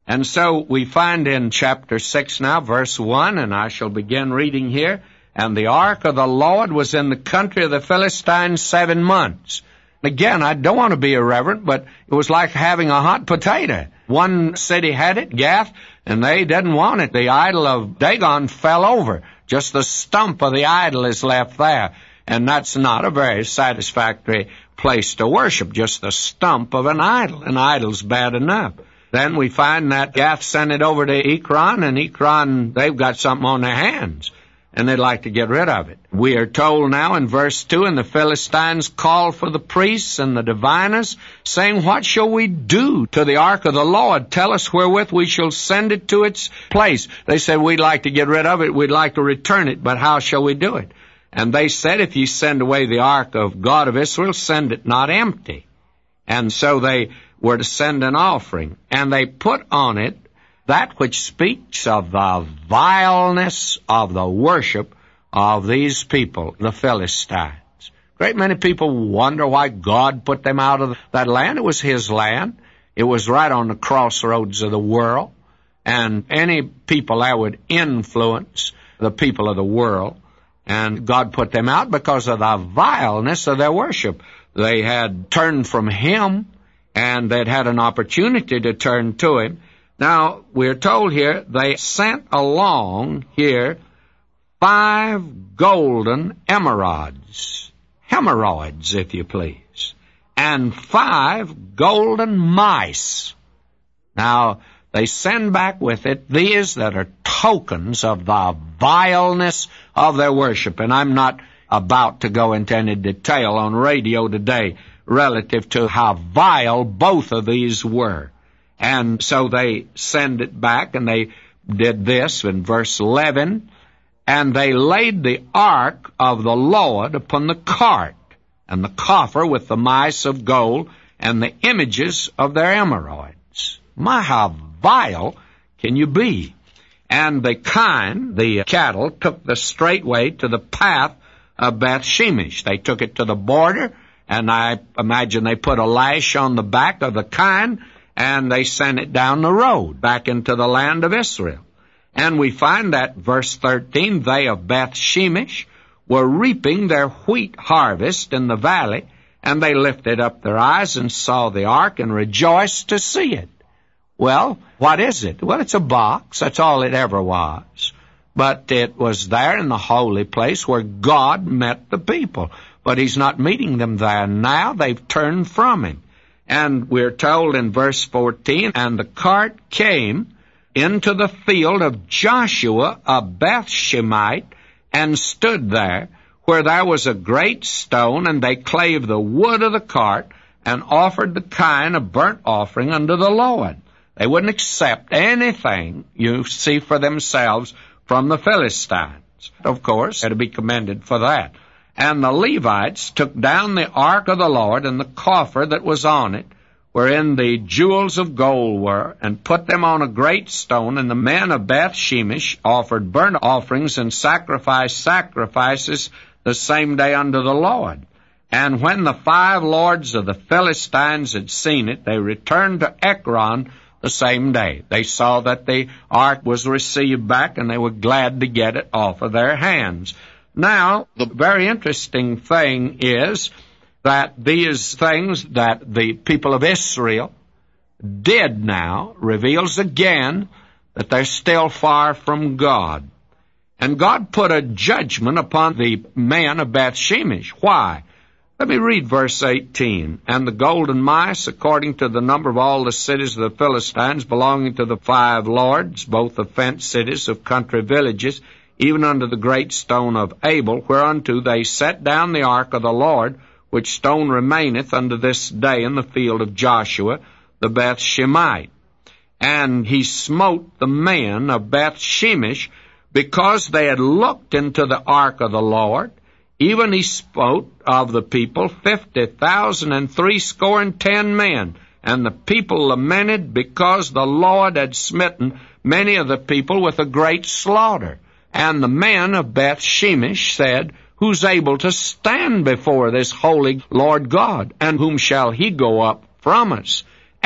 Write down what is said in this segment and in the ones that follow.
And so we find in chapter 6 now, verse 1, and I shall begin reading here, "And the ark of the Lord was in the country of the Philistines 7 months." Again, I don't want to be irreverent, but it was like having a hot potato. One city had it, Gath, and they didn't want it. The idol of Dagon fell over. Just the stump of the idol is left there. And that's not a very satisfactory place to worship, just the stump of an idol. An idol's bad enough. Then we find that Gath sent it over to Ekron, and Ekron, they've got something on their hands, and they'd like to get rid of it. We are told now in verse 2, "And the Philistines called for the priests and the diviners, saying, What shall we do to the ark of the Lord? Tell us wherewith we shall send it to its place." They said, "We'd like to get rid of it, we'd like to return it, but how shall we do it?" And they said, "If ye send away the ark of God of Israel, send it not empty." And so they were to send an offering, and they put on it that which speaks of the vileness of the worship of these people, the Philistines. Great many people wonder why God put them out of that land. It was His land. It was right on the crossroads of the world, and any people there would influence the people of the world, and God put them out because of the vileness of their worship. They had turned from Him, and they'd had an opportunity to turn to Him. Now, we're told here, they sent along here 5 golden emerods, hemorrhoids, if you please, and 5 golden mice. Now, they send back with it these that are tokens of the vileness of their worship. And I'm not about to go into any detail on radio today relative to how vile both of these were. And so they send it back, and they did this in verse 11, "And they laid the ark of the Lord upon the cart, and the coffer with the mice of gold, and the images of their emerods." My, how vile can you be? "And the kine," the cattle, "took the straight way to the path of Beth Shemesh." They took it to the border, and I imagine they put a lash on the back of the kine, and they sent it down the road back into the land of Israel. And we find that, verse 13, "They of Beth Shemesh were reaping their wheat harvest in the valley, and they lifted up their eyes and saw the ark and rejoiced to see it." Well, what is it? Well, it's a box. That's all it ever was. But it was there in the holy place where God met the people. But He's not meeting them there now. They've turned from Him. And we're told in verse 14, "And the cart came into the field of Joshua of Bethshemite, and stood there, where there was a great stone, and they clave the wood of the cart, and offered the kine a burnt offering unto the Lord." They wouldn't accept anything, you see, for themselves from the Philistines. Of course, they're to be commended for that. "And the Levites took down the ark of the Lord and the coffer that was on it, wherein the jewels of gold were, and put them on a great stone. And the men of Beth Shemesh offered burnt offerings and sacrificed sacrifices the same day unto the Lord. And when the 5 lords of the Philistines had seen it, they returned to Ekron the same day." They saw that the ark was received back, and they were glad to get it off of their hands. Now, the very interesting thing is that these things that the people of Israel did now reveals again that they're still far from God. And God put a judgment upon the men of Beth Shemesh. Why? Let me read verse 18. "And the golden mice, according to the number of all the cities of the Philistines, belonging to the 5 lords, both the fenced cities of country villages, even unto the great stone of Abel, whereunto they set down the ark of the Lord, which stone remaineth unto this day in the field of Joshua, the Beth Shemite. And he smote the men of Beth Shemesh, because they had looked into the ark of the Lord. Even he smote of the people 50,000 310 men. And the people lamented, because the Lord had smitten many of the people with a great slaughter. And the men of Beth Shemesh said, Who's able to stand before this holy Lord God? And whom shall He go up from us?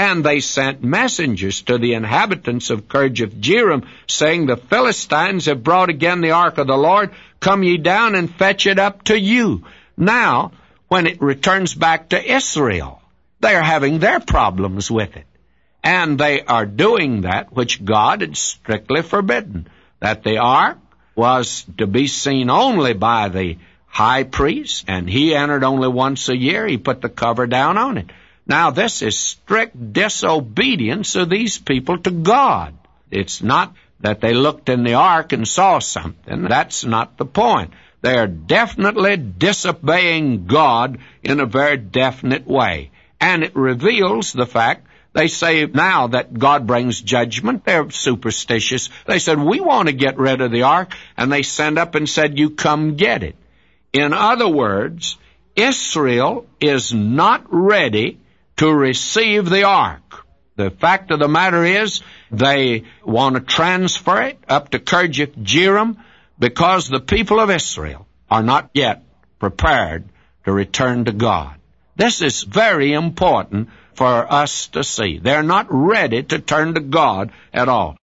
And they sent messengers to the inhabitants of Kirjath-jearim, saying, The Philistines have brought again the ark of the Lord. Come ye down and fetch it up to you. Now, when it returns back to Israel, they are having their problems with it. And they are doing that which God had strictly forbidden, that the ark was to be seen only by the high priest, and he entered only once a year. He put the cover down on it. Now, this is strict disobedience of these people to God. It's not that they looked in the ark and saw something. That's not the point. They are definitely disobeying God in a very definite way. And it reveals the fact, they say now that God brings judgment. They're superstitious. They said, we want to get rid of the ark. And they sent up and said, you come get it. In other words, Israel is not ready to receive the ark. The fact of the matter is, they want to transfer it up to Kirjath-jearim because the people of Israel are not yet prepared to return to God. This is very important for us to see. They're not ready to turn to God at all.